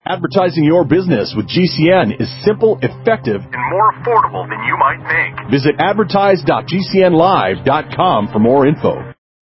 Advertising your business with GCN is simple, effective, and more affordable than you might think. Visit advertise.gcnlive.com for more info.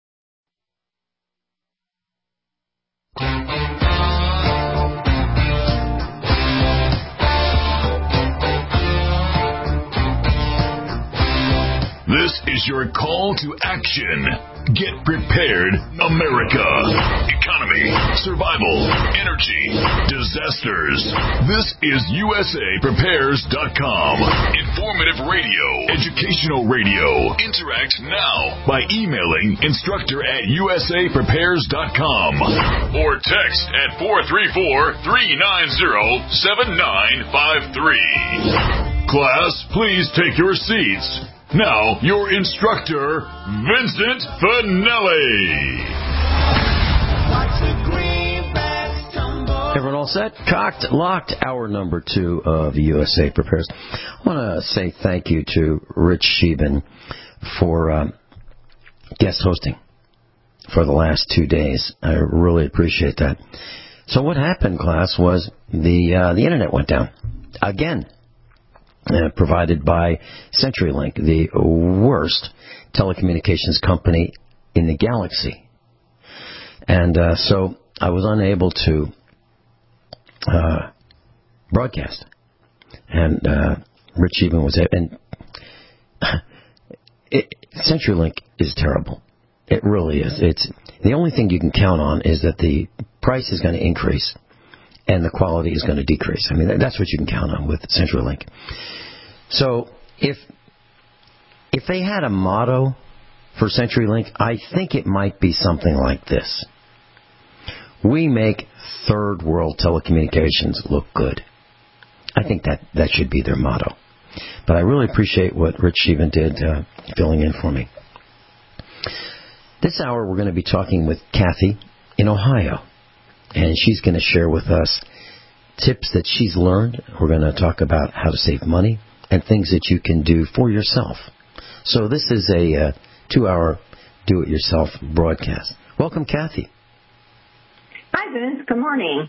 This is your call to action. Get prepared, America. Economy, survival, energy, disasters. This is USAPrepares.com. Informative radio, educational radio. Interact now by emailing instructor@USAPrepares.com or text at 434-390-7953. Class, please take your seats. Now, your instructor, Vincent Finelli. Everyone all set? Cocked, locked, hour number 2 of USA Prepares. I want to say thank you to Rich Sheben for guest hosting for the last 2 days. I really appreciate that. So what happened, class, was the internet went down again. Provided by CenturyLink, the worst telecommunications company in the galaxy. And so I was unable to broadcast. And Rich even was... And CenturyLink is terrible. It really is. It's the only thing you can count on is that the price is going to increase and the quality is going to decrease. I mean, that's what you can count on with CenturyLink. So if they had a motto for CenturyLink, I think it might be something like this. We make third world telecommunications look good. I think that should be their motto. But I really appreciate what Rich Sheben did filling in for me. This hour we're going to be talking with Kathy in Ohio. And she's going to share with us tips that she's learned. We're going to talk about how to save money and things that you can do for yourself. So this is a 2-hour do-it-yourself broadcast. Welcome, Kathy. Hi, Vince. Good morning.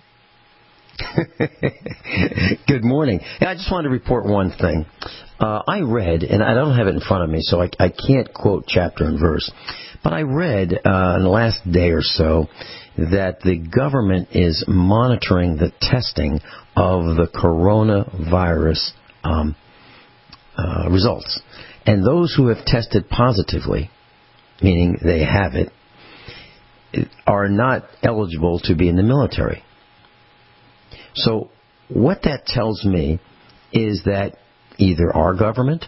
Good morning. I just wanted to report one thing. I read, and I don't have it in front of me, so I can't quote chapter and verse, but I read in the last day or so that the government is monitoring the testing of the coronavirus results. And those who have tested positively, meaning they have it, are not eligible to be in the military. So what that tells me is that either our government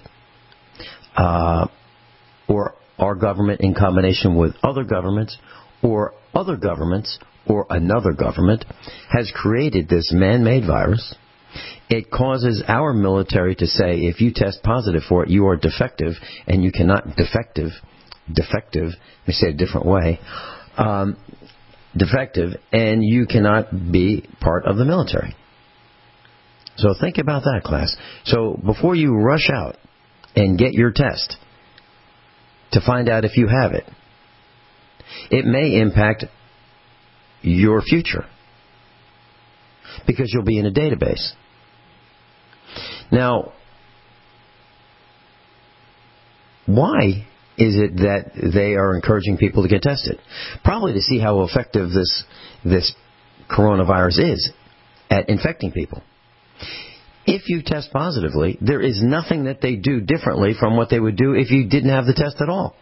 or our government in combination with other governments or other governments or another government has created this man-made virus. It causes our military to say, if you test positive for it, you are defective, and you cannot defective, let me say it a different way, defective, and you cannot be part of the military. So think about that, class. So before you rush out and get your test to find out if you have it, it may impact your future because you'll be in a database. Now, why is it that they are encouraging people to get tested? Probably to see how effective this coronavirus is at infecting people. If you test positively, there is nothing that they do differently from what they would do if you didn't have the test at all.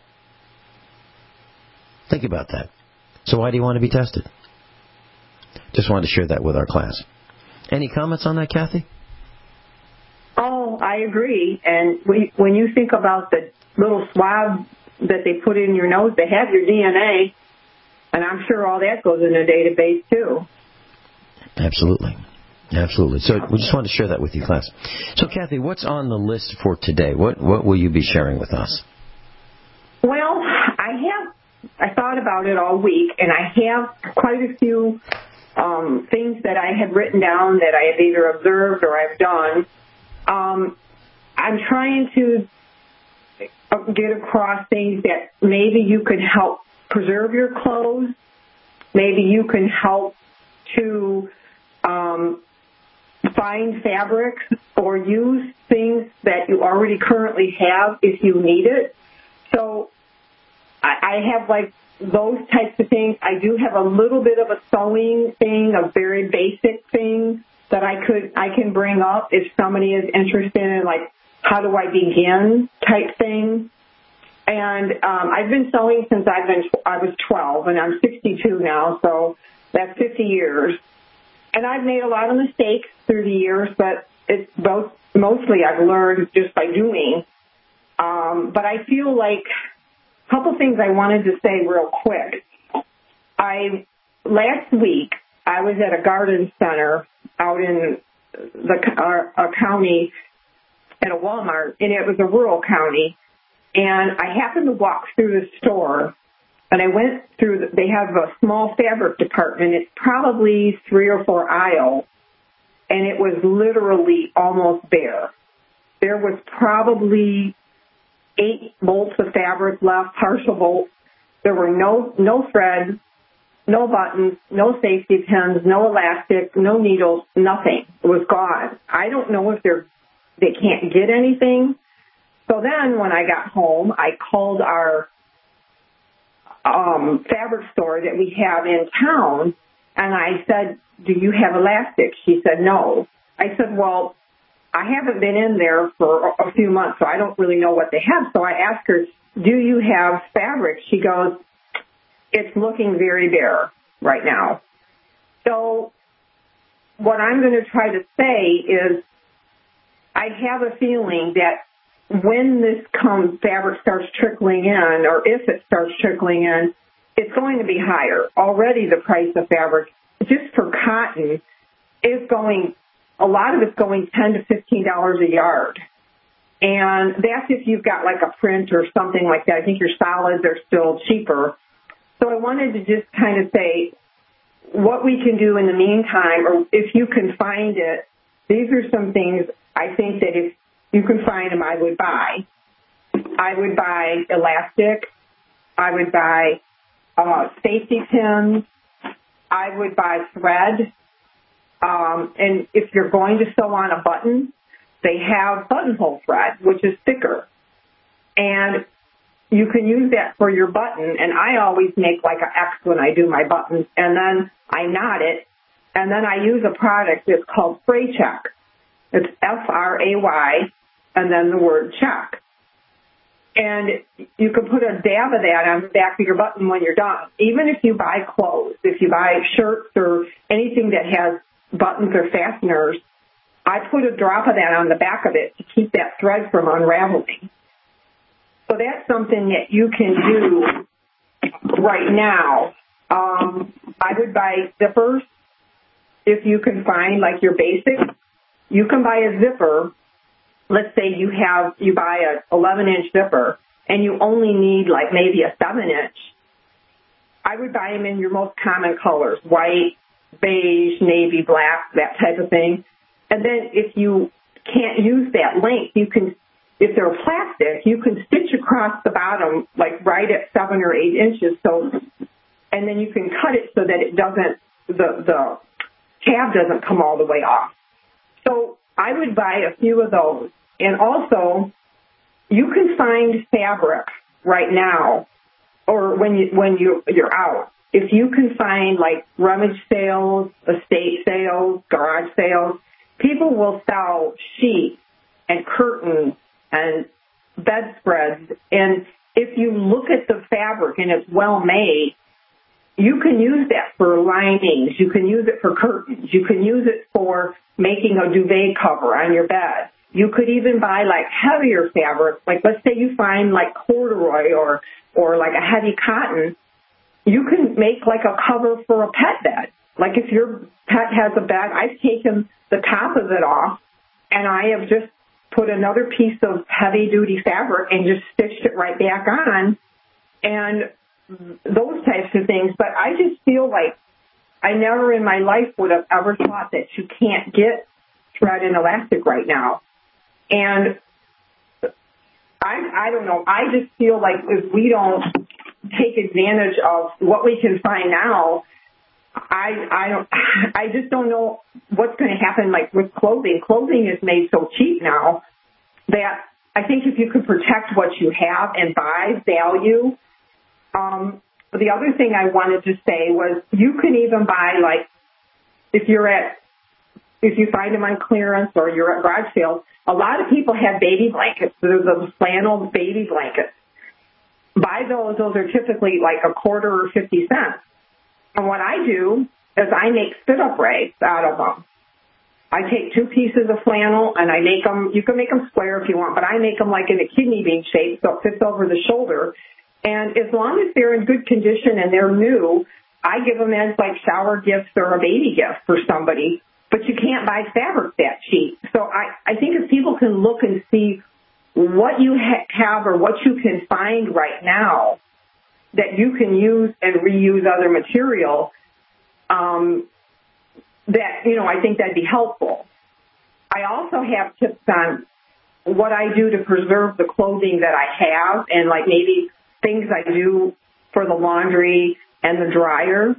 Think about that. So why do you want to be tested? Just wanted to share that with our class. Any comments on that, Kathy? Oh, I agree. And when you think about the little swab that they put in your nose, they have your DNA, and I'm sure all that goes in a database too. Absolutely. Absolutely. So we just wanted to share that with you, class. So, Kathy, what's on the list for today? What will you be sharing with us? Well, I thought about it all week, and I have quite a few things that I had written down that I have either observed or I've done. I'm trying to get across things that maybe you could help preserve your clothes. Maybe you can help to find fabric or use things that you already currently have if you need it. So I have like those types of things. I do have a little bit of a sewing thing, a very basic thing that I can bring up if somebody is interested in, like, how do I begin type thing. And I've been sewing since I was 12, and I'm 62 now, so that's 50 years. And I've made a lot of mistakes through the years, but it's mostly I've learned just by doing. But I feel like a couple things I wanted to say real quick. Last week, I was at a garden center out in a county at a Walmart, and it was a rural county. And I happened to walk through the store, and I went through, they have a small fabric department. It's probably 3 or 4 aisles, and it was literally almost bare. There was probably 8 bolts of fabric left, partial bolts. There were no threads, no buttons, no safety pins, no elastic, no needles, nothing. It was gone. I don't know if they can't get anything. So then when I got home, I called our fabric store that we have in town, and I said, do you have elastic? She said, no. I said, well, I haven't been in there for a few months, so I don't really know what they have. So I asked her, do you have fabric? She goes, it's looking very bare right now. So what I'm going to try to say is I have a feeling that when this fabric starts trickling in, or if it starts trickling in, it's going to be higher. Already the price of fabric, just for cotton, is going, a lot of it's going $10 to $15 a yard. And that's if you've got like a print or something like that. I think your solids are still cheaper. So I wanted to just kind of say what we can do in the meantime, or if you can find it, these are some things I think that if you can find them, I would buy. I would buy elastic. I would buy safety pins. I would buy thread. And if you're going to sew on a button, they have buttonhole thread, which is thicker. And you can use that for your button. And I always make like an X when I do my buttons. And then I knot it. And then I use a product that's called Fray Check. It's Fray, and then the word check. And you can put a dab of that on the back of your button when you're done. Even if you buy clothes, if you buy shirts or anything that has buttons or fasteners, I put a drop of that on the back of it to keep that thread from unraveling. So that's something that you can do right now. I would buy zippers if you can find like your basics. You can buy a zipper. Let's say you buy a 11-inch zipper and you only need like maybe a 7-inch. I would buy them in your most common colors, white, beige, navy, black, that type of thing. And then if you can't use that length, you can, if they're plastic, you can stitch across the bottom like right at 7 or 8 inches. So, and then you can cut it so that it doesn't, the tab doesn't come all the way off. So I would buy a few of those. And also, you can find fabric right now, or when you're out. If you can find like rummage sales, estate sales, garage sales, people will sell sheets and curtains and bedspreads. And if you look at the fabric and it's well made, you can use that for linings. You can use it for curtains. You can use it for making a duvet cover on your bed. You could even buy like heavier fabric. Like let's say you find like corduroy or like a heavy cotton. You can make like a cover for a pet bed. Like if your pet has a bed, I've taken the top of it off and I have just put another piece of heavy duty fabric and just stitched it right back on. And those types of things. But I just feel like I never in my life would have ever thought that you can't get thread and elastic right now. And I don't know. I just feel like if we don't take advantage of what we can find now, I just don't know what's going to happen, like with clothing. Clothing is made so cheap now that I think if you could protect what you have and buy value. The other thing I wanted to say was you can even buy, like, if you find them on clearance or you're at garage sales, a lot of people have baby blankets. There's those flannel baby blankets. Buy those. Those are typically like $0.25 or 50 cents. And what I do is I make sit-up rags out of them. I take 2 pieces of flannel and I make them, you can make them square if you want, but I make them like in a kidney bean shape so it fits over the shoulder. And as long as they're in good condition and they're new, I give them as like shower gifts or a baby gift for somebody. But you can't buy fabric that cheap. So I think if people can look and see what you have or what you can find right now that you can use and reuse other material, that, you know, I think that'd be helpful. I also have tips on what I do to preserve the clothing that I have and like maybe things I do for the laundry and the dryer.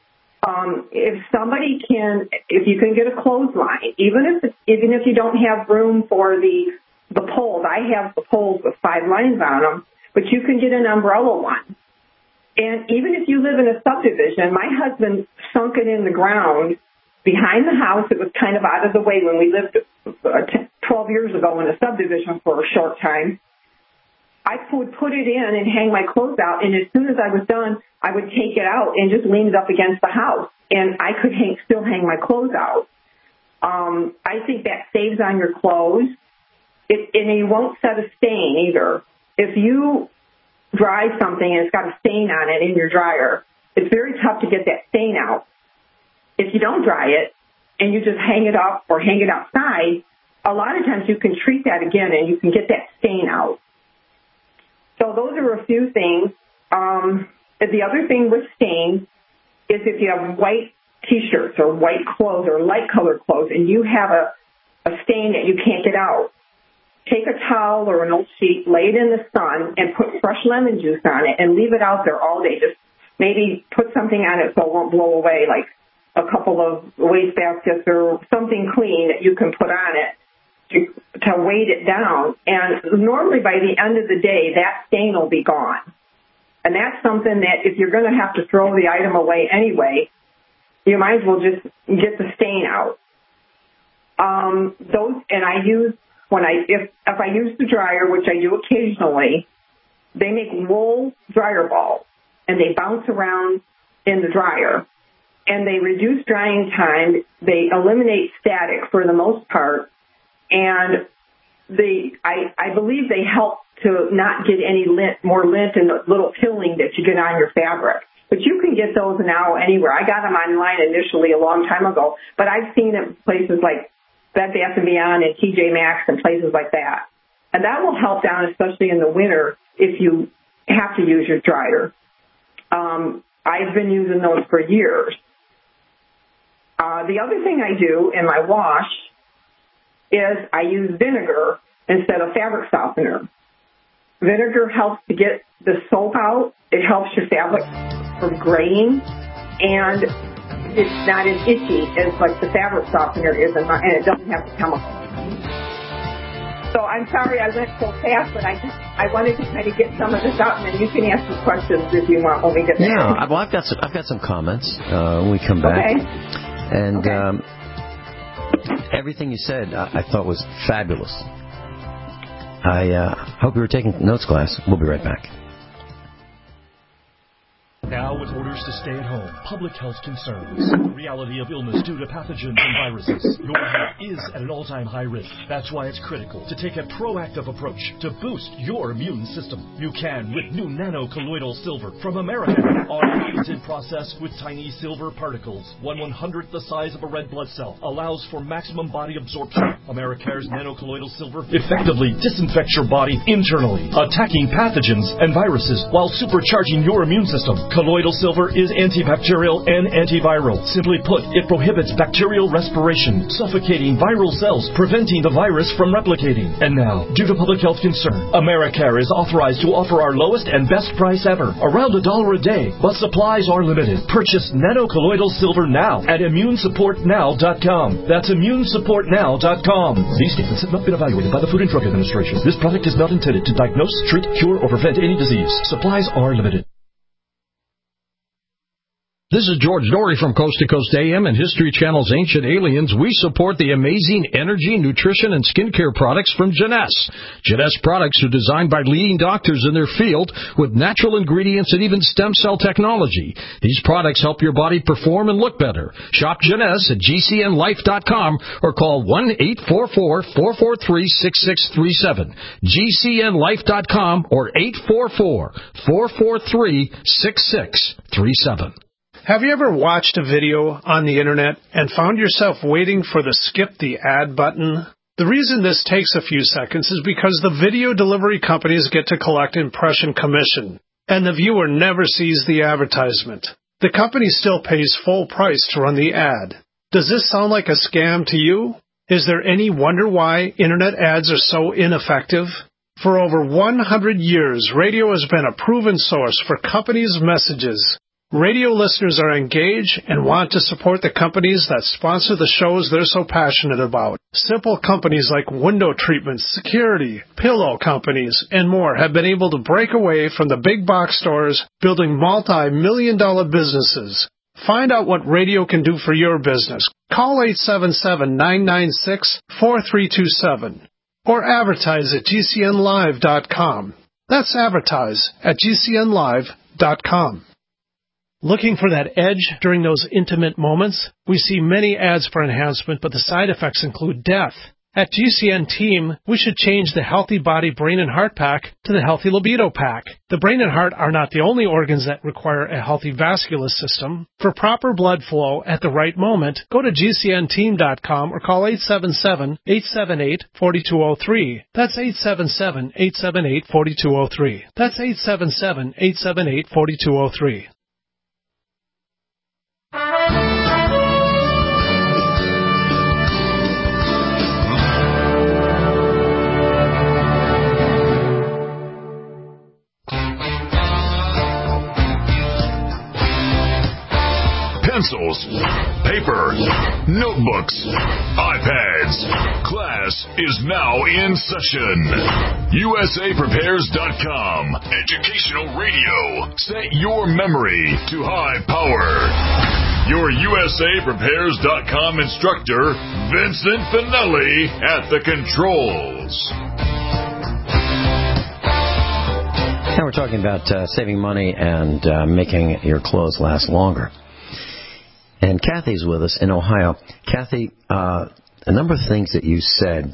If you can get a clothesline, even if you don't have room for the poles, I have the poles with 5 lines on them, but you can get an umbrella one. And even if you live in a subdivision, my husband sunk it in the ground behind the house. It was kind of out of the way when we lived 12 years ago in a subdivision for a short time. I would put it in and hang my clothes out, and as soon as I was done, I would take it out and just lean it up against the house, and I could still hang my clothes out. I think that saves on your clothes, and you won't set a stain either. If you dry something and it's got a stain on it in your dryer, it's very tough to get that stain out. If you don't dry it and you just hang it up or hang it outside, a lot of times you can treat that again and you can get that stain out. So those are a few things. The other thing with stains is if you have white T-shirts or white clothes or light colored clothes and you have a stain that you can't get out, take a towel or an old sheet, lay it in the sun, and put fresh lemon juice on it and leave it out there all day. Just maybe put something on it so it won't blow away, like a couple of waste baskets or something clean that you can put on it to weight it down. And normally by the end of the day, that stain will be gone. And that's something that if you're going to have to throw the item away anyway, you might as well just get the stain out. If I use the dryer, which I do occasionally, they make wool dryer balls and they bounce around in the dryer and they reduce drying time. They eliminate static for the most part, and I believe they help to not get any more lint and the little pilling that you get on your fabric. But you can get those now anywhere. I got them online initially a long time ago, but I've seen them places like Bed Bath & Beyond and TJ Maxx and places like that. And that will help down, especially in the winter, if you have to use your dryer. I've been using those for years. The other thing I do in my wash is I use vinegar instead of fabric softener. Vinegar helps to get the soap out. It helps your fabric from graying, and it's not as itchy as like the fabric softener is, and it doesn't have the chemicals. So I'm sorry I went so fast, but I wanted to kind of get some of this out, and then you can ask some questions if you want when we get there. Yeah, well, I've got some comments when we come back. Okay. And everything you said I thought was fabulous. I hope you were taking notes, class. We'll be right back. Now, with orders to stay at home, public health concerns, the reality of illness due to pathogens and viruses, your health is at an all-time high risk. That's why it's critical to take a proactive approach to boost your immune system. You can with new nano-colloidal silver from America. Our patented process with tiny silver particles, 1/100th the size of a red blood cell, allows for maximum body absorption. Americare's nano-colloidal silver effectively disinfects your body internally, attacking pathogens and viruses while supercharging your immune system. Colloidal silver Power is antibacterial and antiviral. Simply put, it prohibits bacterial respiration, suffocating viral cells, preventing the virus from replicating. And now, due to public health concern, Americare is authorized to offer our lowest and best price ever, around $1 a day, but supplies are limited. Purchase nanocolloidal silver now at immunesupportnow.com. That's immunesupportnow.com. These statements have not been evaluated by the Food and Drug Administration. This product is not intended to diagnose, treat, cure, or prevent any disease. Supplies are limited. This is George Dory from Coast to Coast AM and History Channel's Ancient Aliens. We support the amazing energy, nutrition, and skincare products from Jeunesse. Jeunesse products are designed by leading doctors in their field with natural ingredients and even stem cell technology. These products help your body perform and look better. Shop Jeunesse at GCNlife.com or call 1-844-443-6637. GCNlife.com or 844-443-6637. Have you ever watched a video on the internet and found yourself waiting for the skip the ad button? The reason this takes a few seconds is because the video delivery companies get to collect impression commission, and the viewer never sees the advertisement. The company still pays full price to run the ad. Does this sound like a scam to you? Is there any wonder why internet ads are so ineffective? For over 100 years, radio has been a proven source for companies' messages. Radio listeners are engaged and want to support the companies that sponsor the shows they're so passionate about. Simple companies like window treatments, security, pillow companies, and more have been able to break away from the big box stores, building multi-million-dollar businesses. Find out what radio can do for your business. Call 877-996-4327 or advertise at GCNlive.com. That's advertise at GCNlive.com. Looking for that edge during those intimate moments? We see many ads for enhancement, but the side effects include death. At GCN Team, we should change the Healthy Body, Brain, and Heart Pack to the Healthy Libido Pack. The brain and heart are not the only organs that require a healthy vascular system. For proper blood flow at the right moment, go to GCNteam.com or call 877-878-4203. That's 877-878-4203. That's 877-878-4203. Pencils, paper, notebooks, iPads. Class is now in session. USAPrepares.com. Educational radio. Set your memory to high power. Your USAPrepares.com instructor, Vincent Finelli, at the controls. Now we're talking about saving money and making your clothes last longer. And Kathy's with us in Ohio. Kathy, a number of things that you said,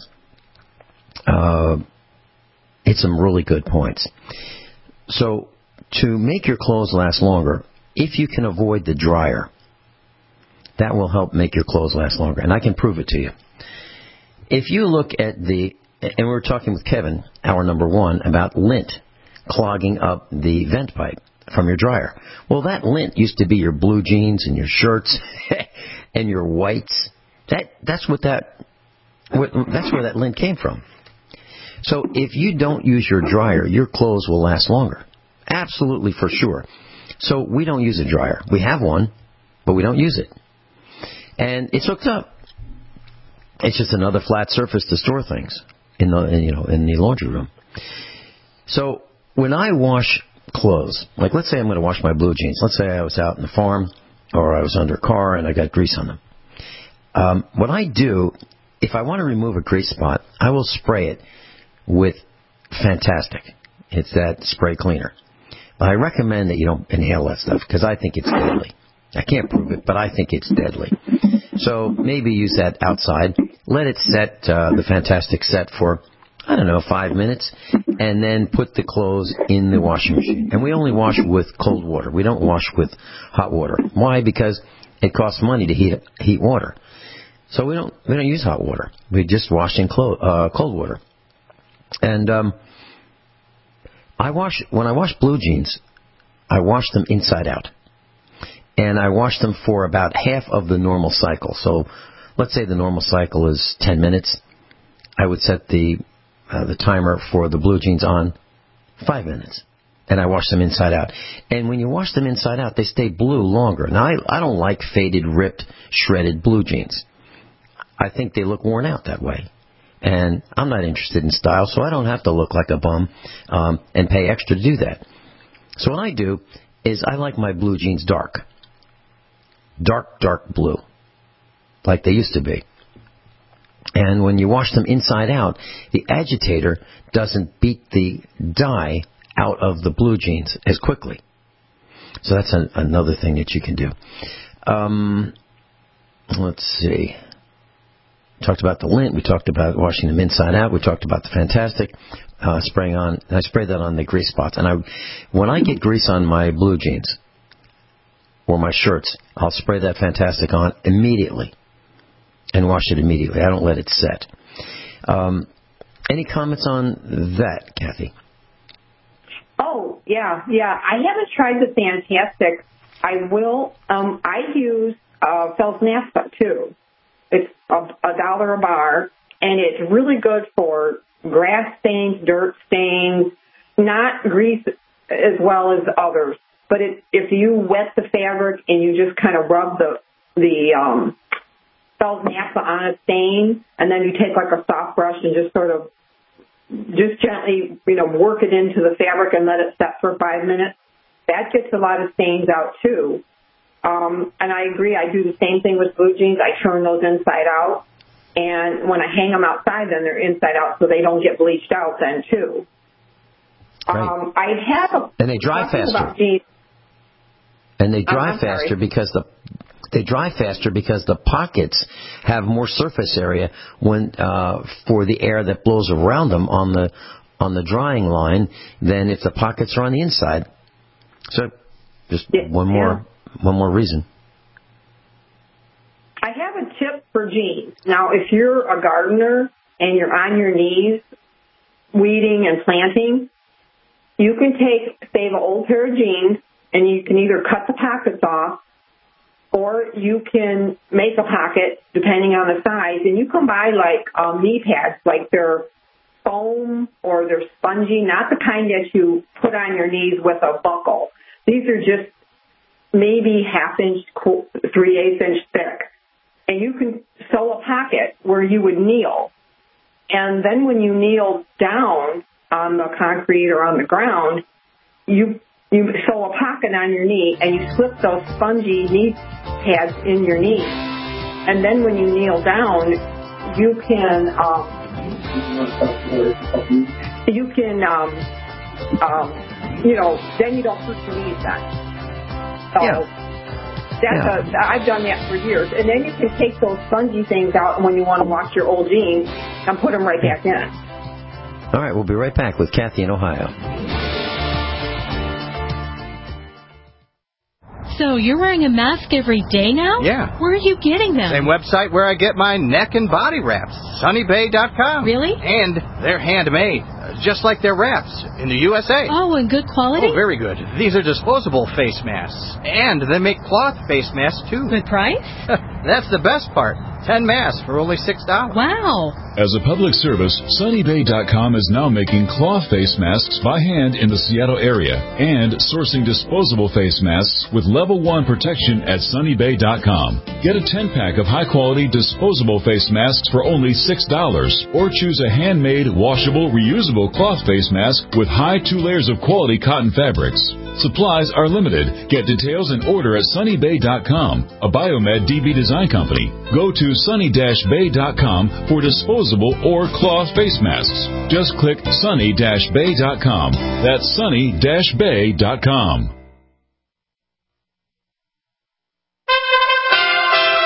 it's some really good points. So to make your clothes last longer, if you can avoid the dryer, that will help make your clothes last longer. And I can prove it to you. If you look at and we were talking with Kevin, hour number one, about lint clogging up the vent pipe from your dryer. Well, that lint used to be your blue jeans and your shirts and your whites. That's where that lint came from. So if you don't use your dryer, your clothes will last longer. Absolutely, for sure. So we don't use a dryer. We have one, but we don't use it. And it's hooked up. It's just another flat surface to store things in the laundry room. So when I wash clothes, like let's say I'm going to wash my blue jeans. Let's say I was out in the farm or I was under a car and I got grease on them. What I do, if I want to remove a grease spot, I will spray it with Fantastic. It's that spray cleaner. But I recommend that you don't inhale that stuff because I think it's deadly. I can't prove it, but I think it's deadly. So maybe use that outside. Let it set, the Fantastic set for, 5 minutes, and then put the clothes in the washing machine. And we only wash with cold water. We don't wash with hot water. Why? Because it costs money to heat water. So we don't use hot water. We just wash in cold water. And when I wash blue jeans, I wash them inside out. and I wash them for about half of the normal cycle. So let's say the normal cycle is 10 minutes. I would set the timer for the blue jeans on 5 minutes. And I wash them inside out. And when you wash them inside out, they stay blue longer. Now, I don't like faded, ripped, shredded blue jeans. I think they look worn out that way. And I'm not interested in style, so I don't have to look like a bum and pay extra to do that. So what I do is I like my blue jeans dark. Dark blue. Like they used to be. And when you wash them inside out, the agitator doesn't beat the dye out of the blue jeans as quickly. So that's another thing that you can do. Let's see. We talked about the lint. We talked about washing them inside out. We talked about the Fantastic spraying on. And I spray that on the grease spots. And when I get grease on my blue jeans or my shirts, I'll spray that Fantastic on immediately and wash it immediately. I don't let it set. Any comments on that, Kathy? Oh, yeah. I haven't tried the Fantastic. I will. I use Fels Naphtha, too. It's $1 a bar, and it's really good for grass stains, dirt stains, not grease as well as others. But if you wet the fabric and you just kind of rub the Fels Naphtha on a stain, and then you take like a soft brush and just sort of just gently, work it into the fabric and let it set for 5 minutes. That gets a lot of stains out, too. And I agree. I do the same thing with blue jeans. I turn those inside out. And when I hang them outside, then they're inside out so they don't get bleached out then, too. Right. And they dry faster. And they dry faster because the pockets have more surface area for the air that blows around them on the drying line than if the pockets are on the inside. So just one more reason. I have a tip for jeans. Now, if you're a gardener and you're on your knees weeding and planting, you can save an old pair of jeans and you can either cut the pockets off, or you can make a pocket, depending on the size, and you can buy, knee pads, like they're foam or they're spongy, not the kind that you put on your knees with a buckle. These are just maybe 1/2 inch, 3/8 inch thick. And you can sew a pocket where you would kneel. And then when you kneel down on the concrete or on the ground, you sew a pocket on your knee, and you slip those spongy knee pads in your knee. And then when you kneel down, you can then you don't hurt your knees then. So I've done that for years. And then you can take those spongy things out when you want to wash your old jeans and put them right back in. All right, we'll be right back with Kathy in Ohio. So you're wearing a mask every day now? Yeah. Where are you getting them? Same website where I get my neck and body wraps, sunnybay.com. Really? And they're handmade, just like their wraps in the USA. Oh, and good quality? Oh, very good. These are disposable face masks. And they make cloth face masks, too. Good price? That's the best part. 10 masks for only $6. Wow. As a public service, sunnybay.com is now making cloth face masks by hand in the Seattle area and sourcing disposable face masks with level 1 protection at sunnybay.com. Get a 10-pack of high-quality disposable face masks for only $6, or choose a handmade, washable, reusable cloth face mask with high 2 layers of quality cotton fabrics. Supplies are limited. Get details and order at sunnybay.com, a Biomed DB design company. Go to sunny-bay.com for disposable or cloth face masks. Just click sunny-bay.com. That's sunny-bay.com.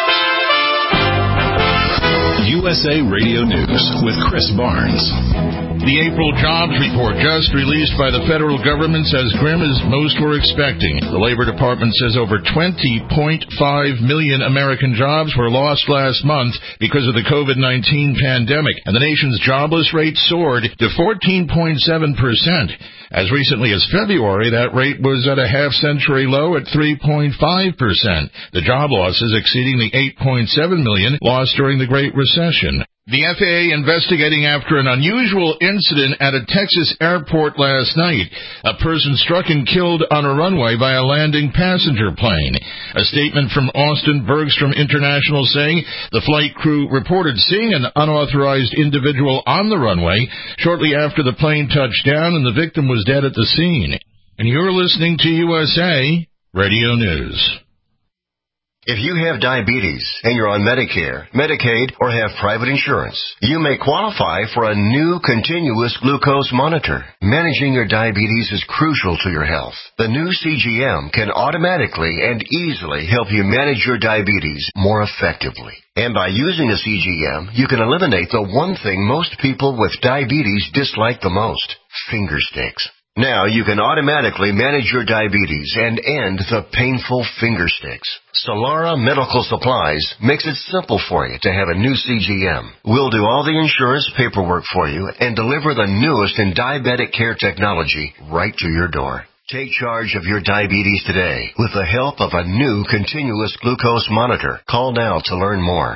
USA Radio News with Chris Barnes. The April jobs report just released by the federal government says grim as most were expecting. The Labor Department says over 20.5 million American jobs were lost last month because of the COVID-19 pandemic, and the nation's jobless rate soared to 14.7%. As recently as February, that rate was at a half-century low at 3.5%. The job losses exceeding the 8.7 million lost during the Great Recession. The FAA investigating after an unusual incident at a Texas airport last night. A person struck and killed on a runway by a landing passenger plane. A statement from Austin Bergstrom International saying the flight crew reported seeing an unauthorized individual on the runway shortly after the plane touched down, and the victim was dead at the scene. And you're listening to USA Radio News. If you have diabetes and you're on Medicare, Medicaid, or have private insurance, you may qualify for a new continuous glucose monitor. Managing your diabetes is crucial to your health. The new CGM can automatically and easily help you manage your diabetes more effectively. And by using a CGM, you can eliminate the one thing most people with diabetes dislike the most: finger sticks. Now you can automatically manage your diabetes and end the painful finger sticks. Solara Medical Supplies makes it simple for you to have a new CGM. We'll do all the insurance paperwork for you and deliver the newest in diabetic care technology right to your door. Take charge of your diabetes today with the help of a new continuous glucose monitor. Call now to learn more.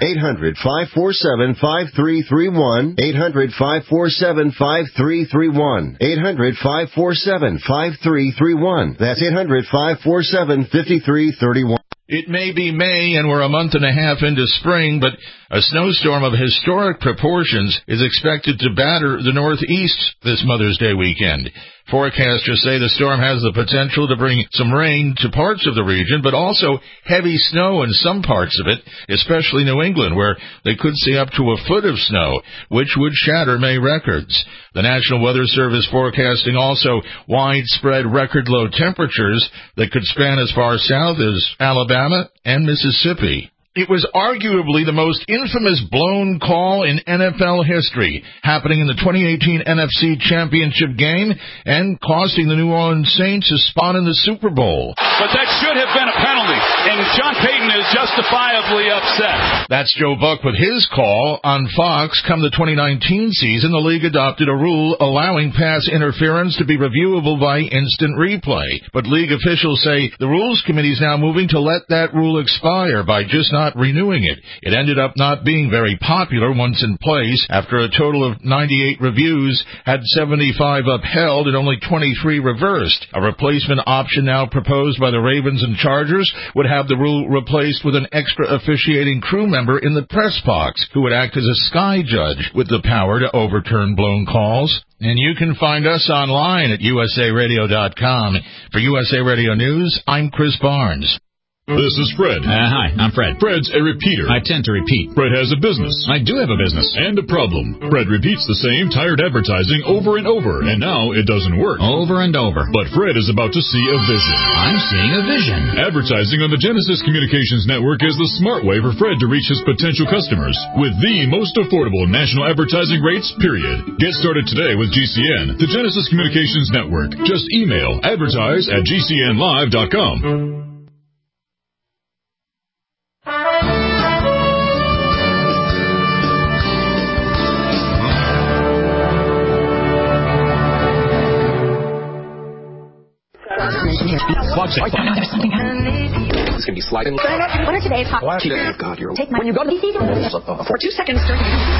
800-547-5331. 800-547-5331. 800-547-5331. That's 800-547-5331. It may be May and we're a month and a half into spring, but a snowstorm of historic proportions is expected to batter the Northeast this Mother's Day weekend. Forecasters say the storm has the potential to bring some rain to parts of the region, but also heavy snow in some parts of it, especially New England, where they could see up to a foot of snow, which would shatter May records. The National Weather Service forecasting also widespread record-low temperatures that could span as far south as Alabama and Mississippi. It was arguably the most infamous blown call in NFL history, happening in the 2018 NFC Championship game and costing the New Orleans Saints a spot in the Super Bowl. But that should have been a penalty, and John Payton is justifiably upset. That's Joe Buck with his call on Fox. Come the 2019 season, the league adopted a rule allowing pass interference to be reviewable by instant replay. But league officials say the Rules Committee is now moving to let that rule expire by just not renewing it. It ended up not being very popular once in place. After a total of 98 reviews, had 75 upheld and only 23 reversed. A replacement option now proposed by the Ravens and Chargers would have the rule replaced with an extra officiating crew member in the press box who would act as a sky judge with the power to overturn blown calls. And you can find us online at usaradio.com. For USA Radio News, I'm Chris Barnes. This is Fred. Hi, I'm Fred. Fred's a repeater. I tend to repeat. Fred has a business. I do have a business. And a problem. Fred repeats the same tired advertising over and over, and now it doesn't work. Over and over. But Fred is about to see a vision. I'm seeing a vision. Advertising on the Genesis Communications Network is the smart way for Fred to reach his potential customers with the most affordable national advertising rates, period. Get started today with GCN, the Genesis Communications Network. Just email advertise@gcnlive.com. There's something happening. It's going to be sliding. What are today's hot? God, you're... Take my... When you go to DC, for 2 seconds during...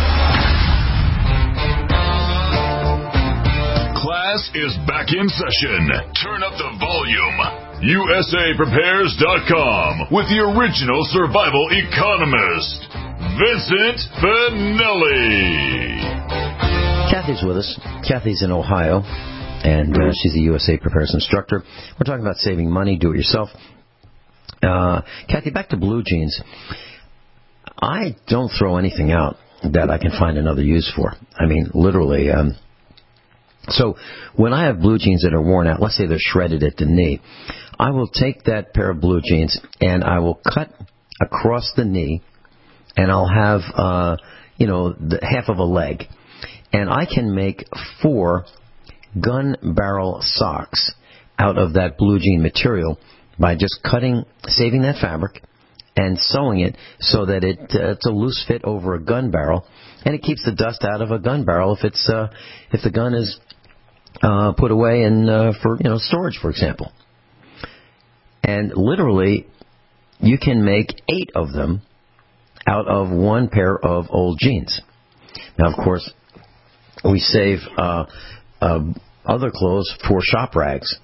Class is back in session. Turn up the volume. USAPrepares.com with the original survival economist, Vincent Finelli. Kathy's with us. Kathy's in Ohio, and she's a USA Prepares instructor. We're talking about saving money, do it yourself. Kathy, back to blue jeans. I don't throw anything out that I can find another use for. I mean, literally. So when I have blue jeans that are worn out, let's say they're shredded at the knee, I will take that pair of blue jeans and I will cut across the knee, and I'll have, the half of a leg. and I can make 4 gun barrel socks out of that blue jean material by just saving that fabric and sewing it so that it's a loose fit over a gun barrel, and it keeps the dust out of a gun barrel if the gun is put away for storage, for example. And literally, you can make 8 of them out of 1 pair of old jeans. Now, of course, we save other clothes for shop rags.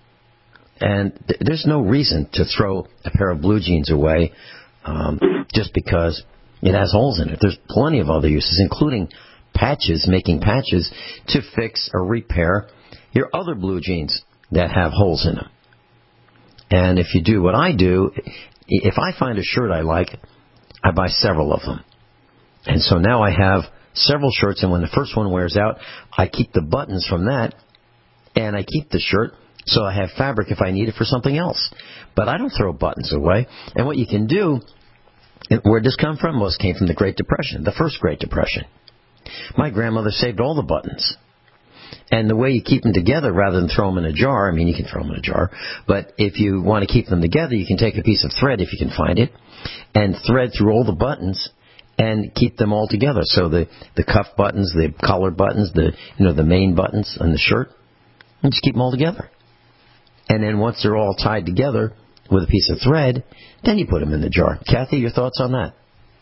And there's no reason to throw a pair of blue jeans away just because it has holes in it. There's plenty of other uses, including making patches to fix or repair your other blue jeans that have holes in them. And if you do what I do, if I find a shirt I like, I buy several of them. And so now I have several shirts, and when the first one wears out, I keep the buttons from that, and I keep the shirt so I have fabric if I need it for something else. But I don't throw buttons away. And what you can do, where did this come from? Well, it came from the Great Depression, the first Great Depression. My grandmother saved all the buttons. And the way you keep them together, rather than throw them in a jar, I mean, you can throw them in a jar, but if you want to keep them together, you can take a piece of thread, if you can find it, and thread through all the buttons and keep them all together. So the cuff buttons, the collar buttons, the main buttons on the shirt, and just keep them all together. And then once they're all tied together with a piece of thread, then you put them in the jar. Kathy, your thoughts on that?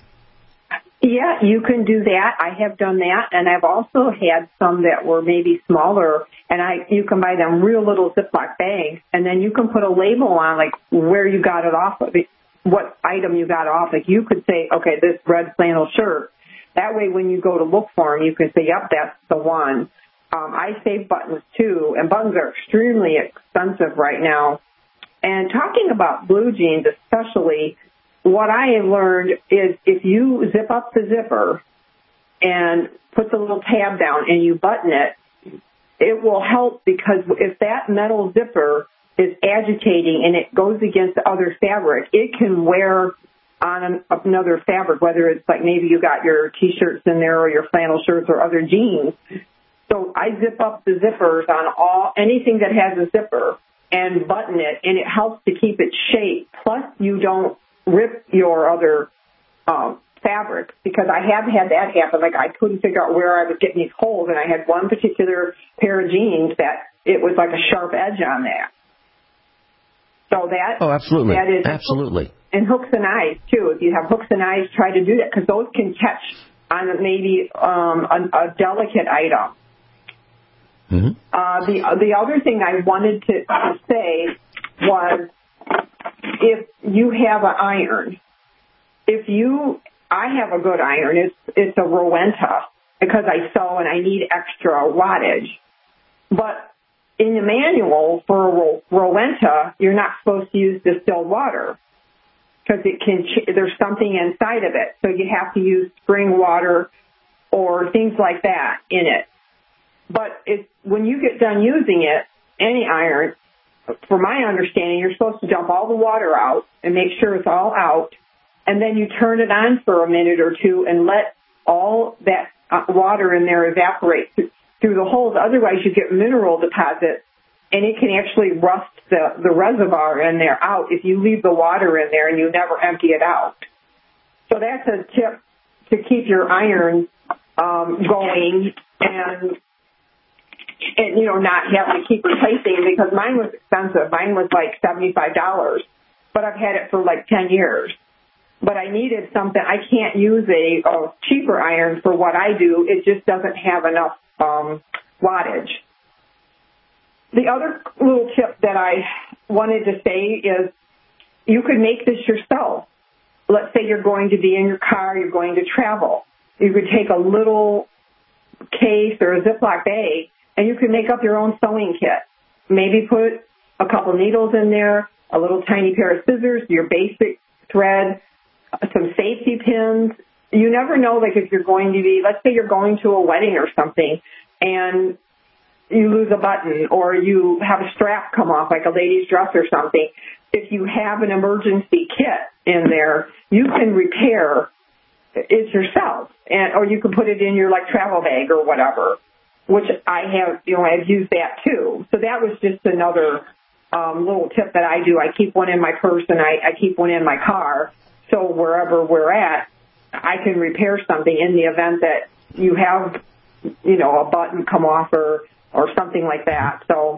Yeah, you can do that. I have done that, and I've also had some that were maybe smaller, and you can buy them real little Ziploc bags, and then you can put a label on, like, where you got it off of, what item you got off. Like, you could say, okay, this red flannel shirt. That way, when you go to look for them, you can say, yep, that's the one. I save buttons, too, and buttons are extremely expensive right now. And talking about blue jeans especially, what I have learned is if you zip up the zipper and put the little tab down and you button it, it will help, because if that metal zipper is agitating and it goes against other fabric, it can wear on another fabric, whether it's like maybe you got your T-shirts in there or your flannel shirts or other jeans. So I zip up the zippers on anything that has a zipper and button it, and it helps to keep it shaped. Plus, you don't rip your other fabrics, because I have had that happen. Like, I couldn't figure out where I was getting these holes, and I had one particular pair of jeans that it was like a sharp edge on that. So that... Oh, absolutely. That is absolutely. And hooks and eyes, too. If you have hooks and eyes, try to do that, because those can catch on maybe a delicate item. Mm-hmm. The other thing I wanted to say was, if you have an iron, I have a good iron. It's a Rowenta, because I sew and I need extra wattage. But in the manual for a Rowenta, you're not supposed to use distilled water, because there's something inside of it. So you have to use spring water or things like that in it. But when you get done using it, any iron, for my understanding, you're supposed to dump all the water out and make sure it's all out, and then you turn it on for a minute or two and let all that water in there evaporate through the holes. Otherwise, you get mineral deposits, and it can actually rust the reservoir in there out if you leave the water in there and you never empty it out. So that's a tip to keep your iron going and not have to keep replacing, because mine was expensive. Mine was like $75, but I've had it for like 10 years. But I needed something. I can't use a cheaper iron for what I do. It just doesn't have enough wattage. The other little tip that I wanted to say is you could make this yourself. Let's say you're going to be in your car, you're going to travel. You could take a little case or a Ziploc bag, and you can make up your own sewing kit. Maybe put a couple needles in there, a little tiny pair of scissors, your basic thread, some safety pins. You never know, like if you're going to be, let's say you're going to a wedding or something, and you lose a button or you have a strap come off, like a lady's dress or something. If you have an emergency kit in there, you can repair it's yourself, or you can put it in your like travel bag or whatever, which I have, I've used that too. So that was just another little tip that I do. I keep one in my purse and I keep one in my car. So wherever we're at, I can repair something in the event that you have, a button come off or something like that. So,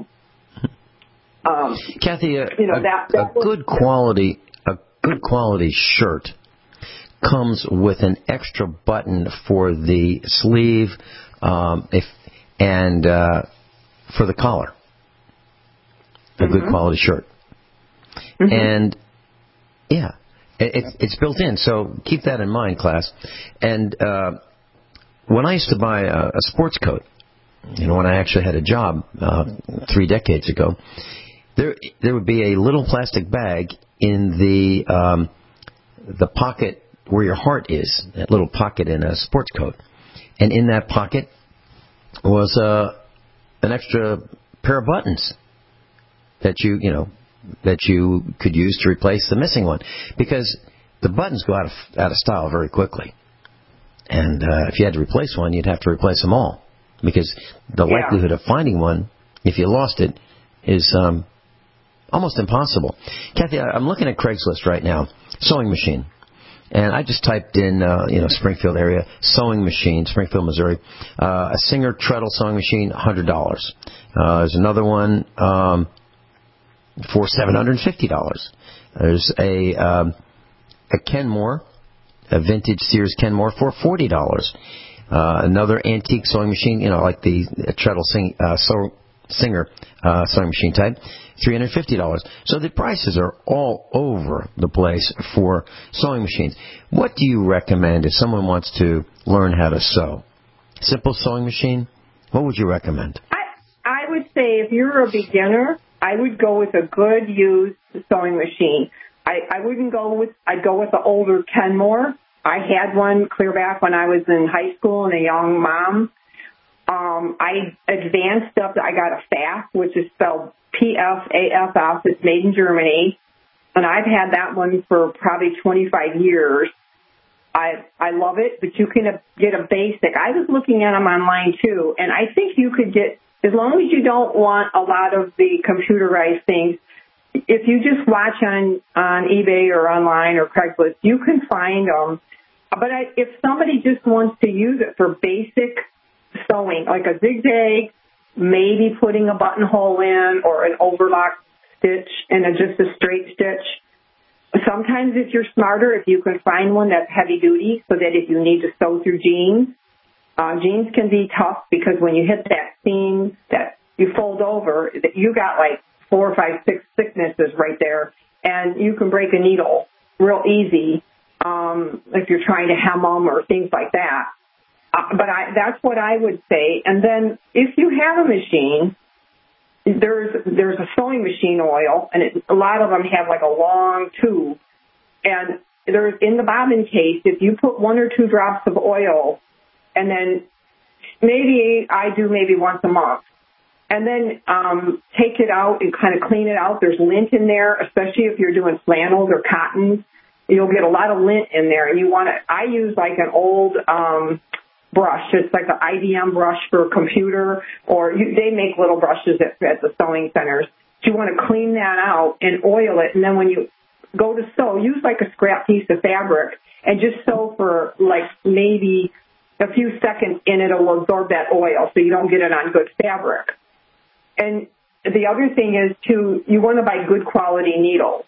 Kathy, a good quality shirt comes with an extra button for the sleeve, and for the collar. A good quality shirt, and yeah, it's built in. So keep that in mind, class. And when I used to buy a sports coat, when I actually had a job 3 decades ago, there would be a little plastic bag in the pocket where your heart is, that little pocket in a sports coat, and in that pocket was an extra pair of buttons that you could use to replace the missing one, because the buttons go out of style very quickly, and if you had to replace one, you'd have to replace them all, because the likelihood of finding one if you lost it is almost impossible. Kathy, I'm looking at Craigslist right now, sewing machine. And I just typed in, Springfield area, sewing machine, Springfield, Missouri. A Singer treadle sewing machine, $100. There's another one for $750. There's a Kenmore, a vintage Sears Kenmore for $40. Another antique sewing machine, like the treadle Singer sewing machine type, $350. So the prices are all over the place for sewing machines. What do you recommend if someone wants to learn how to sew? Simple sewing machine? What would you recommend? I would say if you're a beginner, I would go with a good used sewing machine. I'd go with the older Kenmore. I had one clear back when I was in high school and a young mom. I advanced up. I got a FAF, which is spelled PFAFF. It's made in Germany, and I've had that one for probably 25 years. I love it, but you can get a basic. I was looking at them online too, and I think you could get, as long as you don't want a lot of the computerized things. If you just watch on eBay or online or Craigslist, you can find them. But if somebody just wants to use it for basic sewing, like a zigzag, maybe putting a buttonhole in or an overlock stitch and just a straight stitch. Sometimes if you're smarter, if you can find one that's heavy duty so that if you need to sew through jeans, jeans can be tough because when you hit that seam that you fold over, you got like 4, 5, 6 thicknesses right there, and you can break a needle real easy if you're trying to hem them or things like that. But that's what I would say. And then if you have a machine, there's a sewing machine oil, and a lot of them have like a long tube. And there's in the bobbin case, if you put 1 or 2 drops of oil, and then maybe once a month, and then take it out and kind of clean it out. There's lint in there, especially if you're doing flannels or cottons. You'll get a lot of lint in there, and I use like an old brush. It's like an IBM brush for a computer, or they make little brushes at the sewing centers. So you want to clean that out and oil it, and then when you go to sew, use like a scrap piece of fabric and just sew for like maybe a few seconds, and it'll absorb that oil so you don't get it on good fabric. And the other thing is, too, you want to buy good quality needles.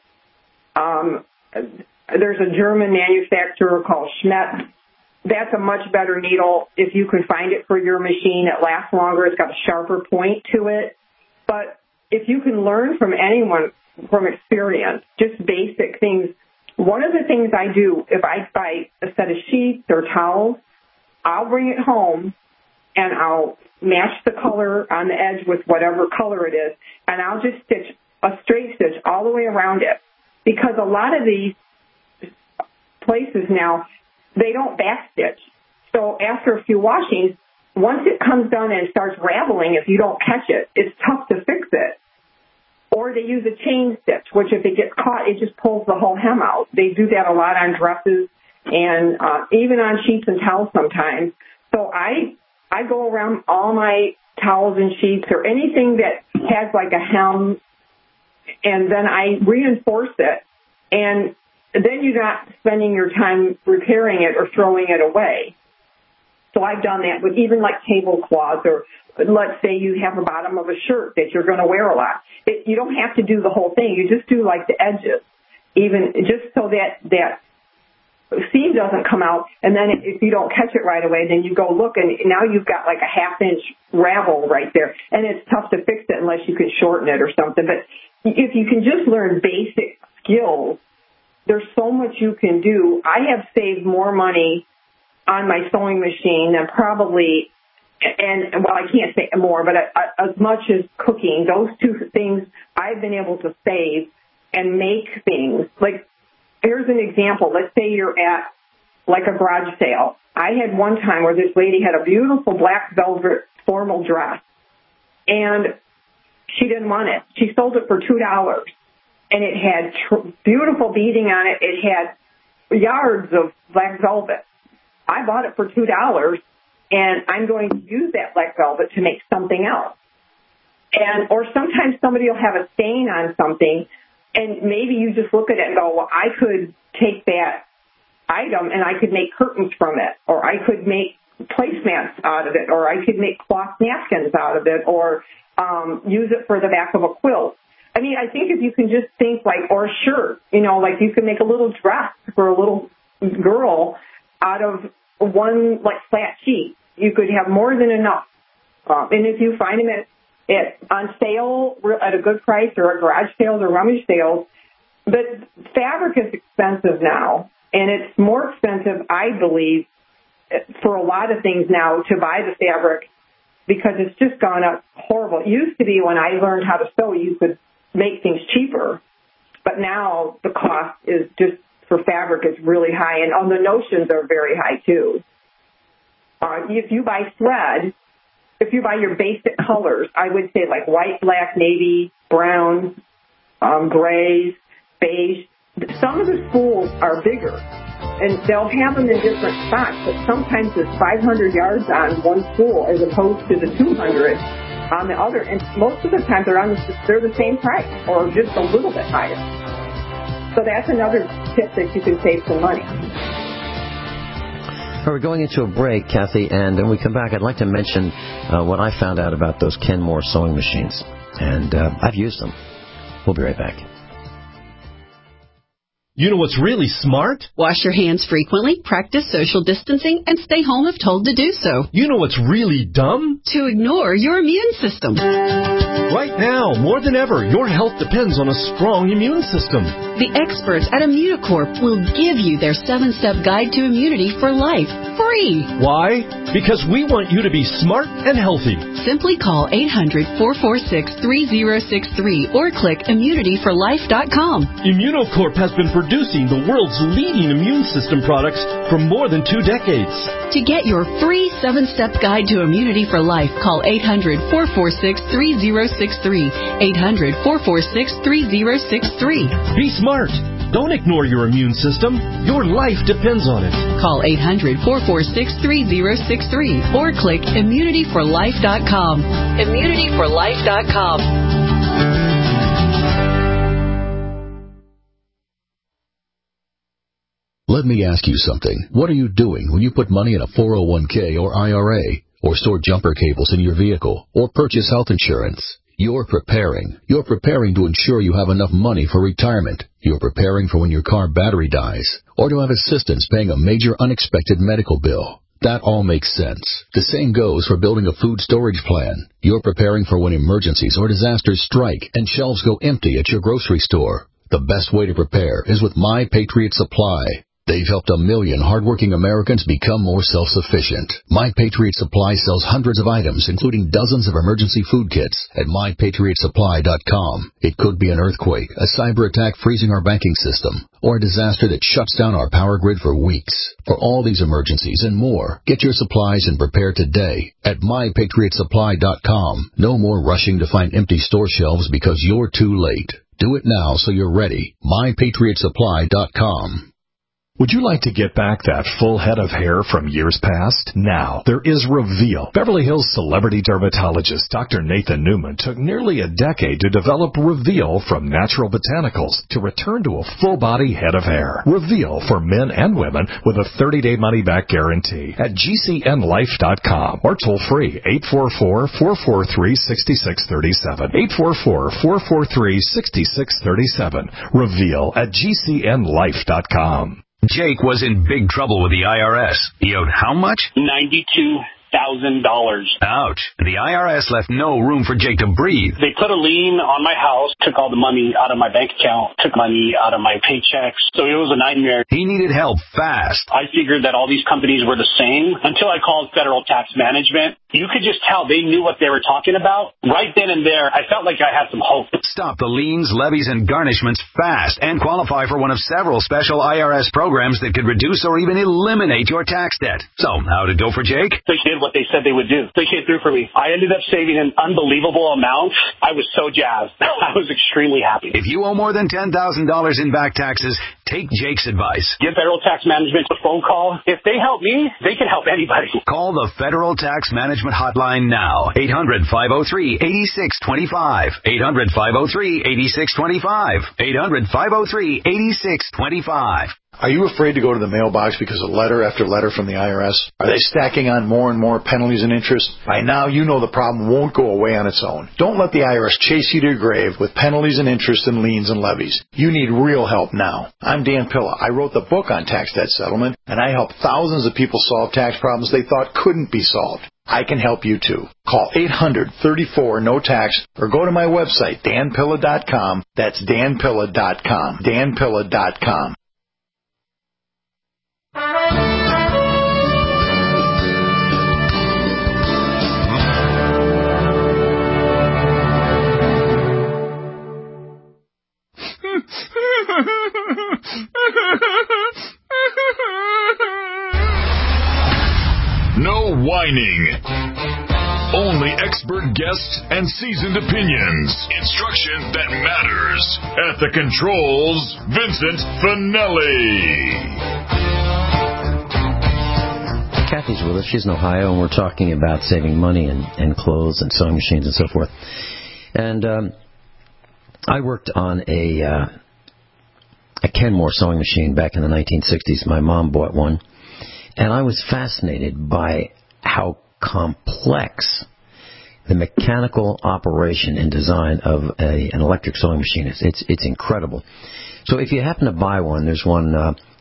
There's a German manufacturer called Schmetz. That's a much better needle if you can find it for your machine. It lasts longer. It's got a sharper point to it. But if you can learn from anyone from experience, just basic things. One of the things I do, if I buy a set of sheets or towels, I'll bring it home and I'll match the color on the edge with whatever color it is, and I'll just stitch a straight stitch all the way around it. Because a lot of these places now, they don't backstitch. So after a few washings, once it comes done and starts raveling, if you don't catch it, it's tough to fix it. Or they use a chain stitch, which if it gets caught, it just pulls the whole hem out. They do that a lot on dresses and even on sheets and towels sometimes. So I go around all my towels and sheets or anything that has like a hem, and then I reinforce it, and then you're not spending your time repairing it or throwing it away. So I've done that with even like tablecloths, or let's say you have a bottom of a shirt that you're going to wear a lot. You don't have to do the whole thing. You just do like the edges, even just so that seam doesn't come out. And then if you don't catch it right away, then you go look, and now you've got like a half-inch ravel right there. And it's tough to fix it unless you can shorten it or something. But if you can just learn basic skills, there's so much you can do. I have saved more money on my sewing machine than probably, and well, I can't say more, but as much as cooking. Those two things I've been able to save and make things. Like, here's an example. Let's say you're at like a garage sale. I had one time where this lady had a beautiful black velvet formal dress, and she didn't want it. She sold it for $2, and it had beautiful beading on it. It had yards of black velvet. I bought it for $2, and I'm going to use that black velvet to make something else. Or sometimes somebody will have a stain on something, and maybe you just look at it and go, well, I could take that item and I could make curtains from it, or I could make placemats out of it, or I could make cloth napkins out of it, or use it for the back of a quilt. I mean, I think if you can just think like, or a shirt, like you can make a little dress for a little girl out of one like flat sheet. You could have more than enough. And if you find them on sale at a good price, or at garage sales or rummage sales, but fabric is expensive now, and it's more expensive, I believe, for a lot of things now to buy the fabric, because it's just gone up horrible. It used to be when I learned how to sew, you could make things cheaper, but now the cost is just for fabric is really high, and the notions are very high too. If you buy thread, if you buy your basic colors, I would say like white, black, navy, brown, grays, beige. Some of the spools are bigger, and they'll have them in different spots, but sometimes there's 500 yards on one spool as opposed to the 200 on the other. And most of the time they're the same price or just a little bit higher. So that's another tip that you can save some money. We're going into a break, Kathy, and when we come back, I'd like to mention what I found out about those Kenmore sewing machines. And I've used them. We'll be right back. You know what's really smart? Wash your hands frequently, practice social distancing, and stay home if told to do so. You know what's really dumb? To ignore your immune system. Right now, more than ever, your health depends on a strong immune system. The experts at Immunocorp will give you their 7-step guide to immunity for life, free. Why? Because we want you to be smart and healthy. Simply call 800-446-3063 or click immunityforlife.com. Immunocorp has been producing the world's leading immune system products for more than 2 decades. To get your free 7-step guide to immunity for life, call 800-446-3063. 800-446-3063. Be smart. Don't ignore your immune system. Your life depends on it. Call 800-446-3063 or click immunityforlife.com. Immunityforlife.com. Let me ask you something. What are you doing when you put money in a 401k or IRA, or store jumper cables in your vehicle, or purchase health insurance? You're preparing. You're preparing to ensure you have enough money for retirement. You're preparing for when your car battery dies, or to have assistance paying a major unexpected medical bill. That all makes sense. The same goes for building a food storage plan. You're preparing for when emergencies or disasters strike and shelves go empty at your grocery store. The best way to prepare is with My Patriot Supply. They've helped 1 million hardworking Americans become more self-sufficient. My Patriot Supply sells hundreds of items, including dozens of emergency food kits at MyPatriotSupply.com. It could be an earthquake, a cyber attack freezing our banking system, or a disaster that shuts down our power grid for weeks. For all these emergencies and more, get your supplies and prepare today at MyPatriotSupply.com. No more rushing to find empty store shelves because you're too late. Do it now so you're ready. MyPatriotSupply.com. Would you like to get back that full head of hair from years past? Now, there is Reveal. Beverly Hills celebrity dermatologist Dr. Nathan Newman took nearly a decade to develop Reveal from natural botanicals to return to a full-body head of hair. Reveal for men and women with a 30-day money-back guarantee at GCNlife.com or toll free 844-443-6637. 844-443-6637. Reveal at GCNlife.com. Jake was in big trouble with the IRS. He owed how much? $92,000. Ouch. The IRS left no room for Jake to breathe. They put a lien on my house, took all the money out of my bank account, took money out of my paychecks. So it was a nightmare. He needed help fast. I figured that all these companies were the same until I called Federal Tax Management. You could just tell they knew what they were talking about. Right then and there, I felt like I had some hope. Stop the liens, levies, and garnishments fast and qualify for one of several special IRS programs that could reduce or even eliminate your tax debt. So, how'd it go for Jake? They did what they said they would do. They came through for me. I ended up saving an unbelievable amount. I was so jazzed. I was extremely happy. If you owe more than $10,000 in back taxes, take Jake's advice. Give Federal Tax Management a phone call. If they help me, they can help anybody. Call the Federal Tax Management hotline now. 800-503-8625. 800-503-8625. 800-503-8625. Are you afraid to go to the mailbox because of letter after letter from the IRS? Are they stacking on more and more penalties and interest? By now, you know the problem won't go away on its own. Don't let the IRS chase you to your grave with penalties and interest and liens and levies. You need real help now. I'm Dan Pilla. I wrote the book on tax debt settlement, and I help thousands of people solve tax problems they thought couldn't be solved. I can help you too. Call 800-34-NO-TAX or go to my website, danpilla.com. That's danpilla.com. danpilla.com. No whining. Only expert guests and seasoned opinions. Instruction that matters. At the controls, Vincent Finelli. Kathy's with us. She's in Ohio, and we're talking about saving money and clothes and sewing machines and so forth. And I worked on a Kenmore sewing machine back in the 1960s. My mom bought one, and I was fascinated by how complex the mechanical operation and design of an electric sewing machine is. It's incredible. So if you happen to buy one, there's one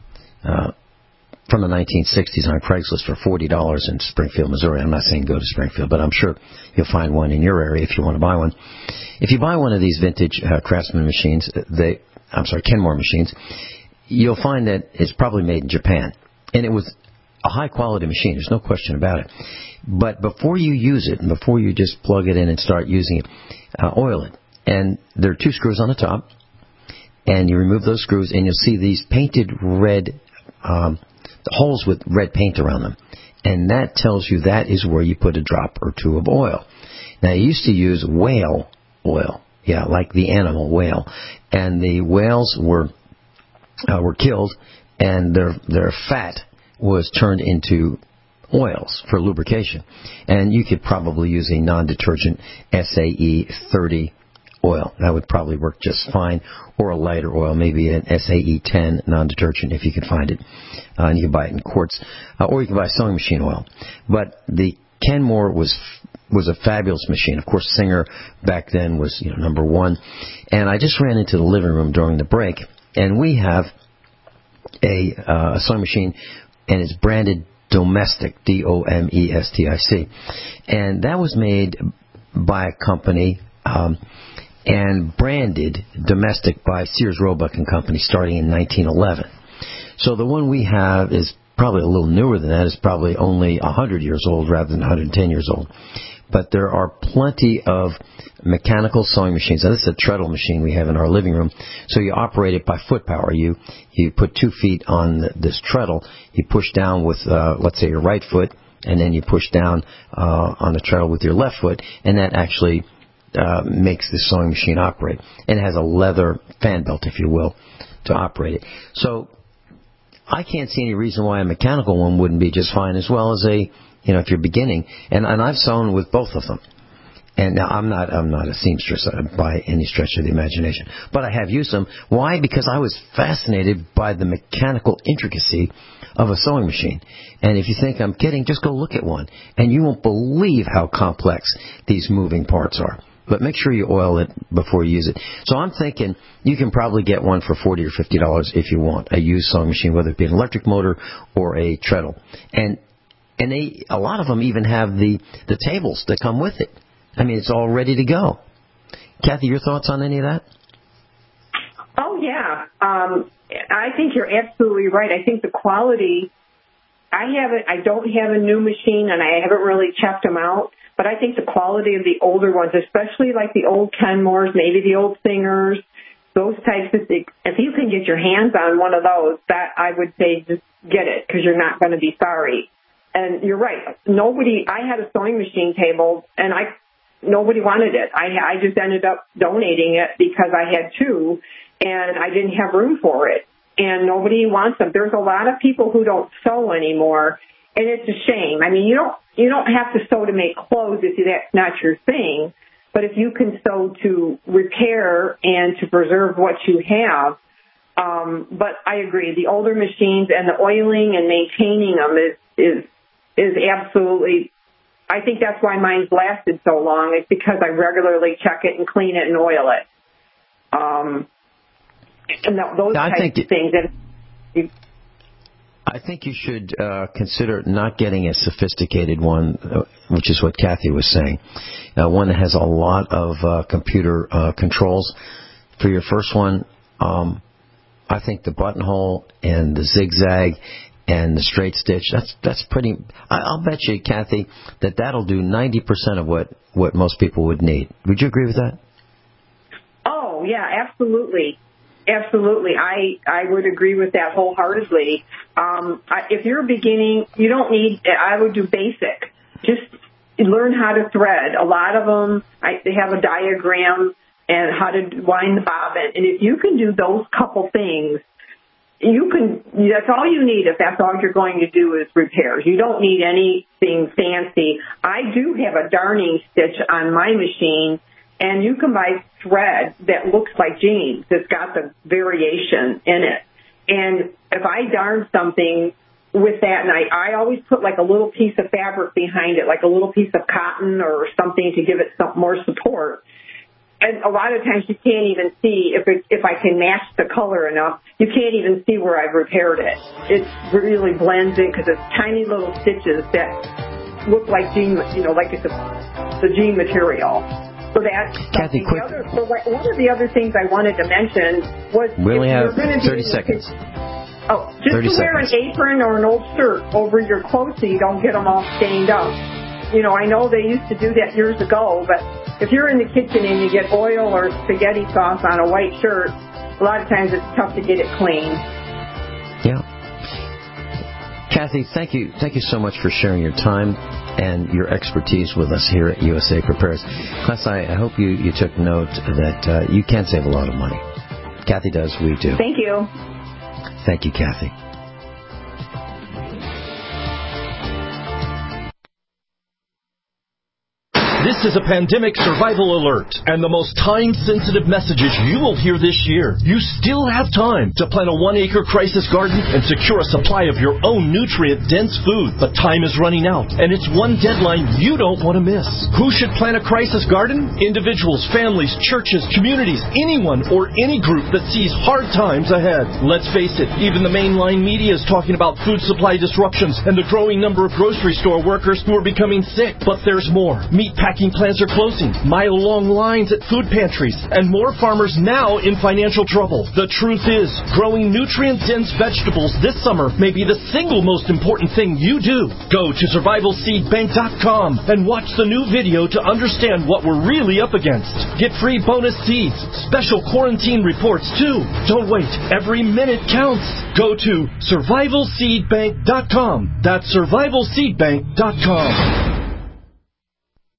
from the 1960s on Craigslist for $40 in Springfield, Missouri. I'm not saying go to Springfield, but I'm sure you'll find one in your area if you want to buy one. If you buy one of these vintage Craftsman machines, Kenmore machines, you'll find that it's probably made in Japan. And it was a high-quality machine. There's no question about it. But before you use it, and before you just plug it in and start using it, oil it. And there are 2 screws on the top, and you remove those screws, and you'll see these painted red holes with red paint around them. And that tells you that is where you put a drop or 2 of oil. Now, you used to use whale oil. Yeah, like the animal whale. And the whales were killed, and their fat was turned into oils for lubrication. And you could probably use a non-detergent SAE 30 oil. That would probably work just fine. Or a lighter oil, maybe an SAE 10 non-detergent if you could find it. And you can buy it in quarts. Or you can buy sewing machine oil. But the Kenmore was a fabulous machine. Of course, Singer back then was number 1. And I just ran into the living room during the break, and we have a sewing machine, and it's branded Domestic, Domestic. And that was made by a company and branded Domestic by Sears Roebuck and Company starting in 1911. So the one we have is probably a little newer than that. It's probably only 100 years old rather than 110 years old. But there are plenty of mechanical sewing machines. Now, this is a treadle machine we have in our living room. So you operate it by foot power. You put 2 feet on this treadle. You push down with, let's say, your right foot, and then you push down on the treadle with your left foot, and that actually makes the sewing machine operate. And it has a leather fan belt, if you will, to operate it. So I can't see any reason why a mechanical one wouldn't be just fine, as well as if you're beginning. And I've sewn with both of them. And now I'm not a seamstress by any stretch of the imagination, but I have used them. Why? Because I was fascinated by the mechanical intricacy of a sewing machine. And if you think I'm kidding, just go look at one, and you won't believe how complex these moving parts are. But make sure you oil it before you use it. So I'm thinking you can probably get one for $40 or $50 if you want a used sewing machine, whether it be an electric motor or a treadle. And a lot of them even have the tables that come with it. I mean, it's all ready to go. Kathy, your thoughts on any of that? Oh, yeah. I think you're absolutely right. I think the quality, I don't have a new machine, and I haven't really checked them out, but I think the quality of the older ones, especially like the old Kenmores, maybe the old Singers, those types of things, if you can get your hands on one of those, that I would say just get it, because you're not going to be sorry. And you're right. I had a sewing machine table, and nobody wanted it. I just ended up donating it because I had two, and I didn't have room for it. And nobody wants them. There's a lot of people who don't sew anymore, and it's a shame. I mean, you don't have to sew to make clothes if that's not your thing, but if you can sew to repair and to preserve what you have. But I agree, the older machines and the oiling and maintaining them is absolutely. I think that's why mine's lasted so long. It's because I regularly check it and clean it and oil it. And those types of things. I think you should consider not getting a sophisticated one, which is what Kathy was saying. One that has a lot of computer controls. For your first one, I think the buttonhole and the zigzag and the straight stitch, that's pretty. I'll bet you, Kathy, that'll do 90% of what most people would need. Would you agree with that? Oh, yeah, absolutely. Absolutely. I would agree with that wholeheartedly. If you're beginning, you don't need, I would do basic. Just learn how to thread. A lot of them, they have a diagram and how to wind the bobbin. And if you can do those couple things, that's all you need if that's all you're going to do is repairs. You don't need anything fancy. I do have a darning stitch on my machine, and you can buy thread that looks like jeans. It's got the variation in it. And if I darn something with that, and I always put like a little piece of fabric behind it, like a little piece of cotton or something to give it some more support. And a lot of times you can't even see if I can match the color enough. You can't even see where I've repaired it. It really blends in because it's tiny little stitches that look like jean, like it's the jean material. So that's Kathy, quick. One of the other things I wanted to mention was we only have 30 seconds. Just to wear an apron or an old shirt over your clothes so you don't get them all stained up. I know they used to do that years ago, but if you're in the kitchen and you get oil or spaghetti sauce on a white shirt, a lot of times it's tough to get it clean. Yeah. Kathy, thank you so much for sharing your time and your expertise with us here at USA Prepares. Class, I hope you took note that you can save a lot of money. Kathy does, we do. Thank you. Thank you, Kathy. This is a pandemic survival alert, and the most time-sensitive messages you will hear this year. You still have time to plant a 1-acre crisis garden and secure a supply of your own nutrient-dense food. But time is running out, and it's one deadline you don't want to miss. Who should plant a crisis garden? Individuals, families, churches, communities, anyone or any group that sees hard times ahead. Let's face it, even the mainline media is talking about food supply disruptions and the growing number of grocery store workers who are becoming sick. But there's more. Meatpacking plants are closing, mile-long lines at food pantries, and more farmers now in financial trouble. The truth is, growing nutrient-dense vegetables this summer may be the single most important thing you do. Go to survivalseedbank.com and watch the new video to understand what we're really up against. Get free bonus seeds, special quarantine reports too. Don't wait. Every minute counts. Go to survivalseedbank.com. That's survivalseedbank.com.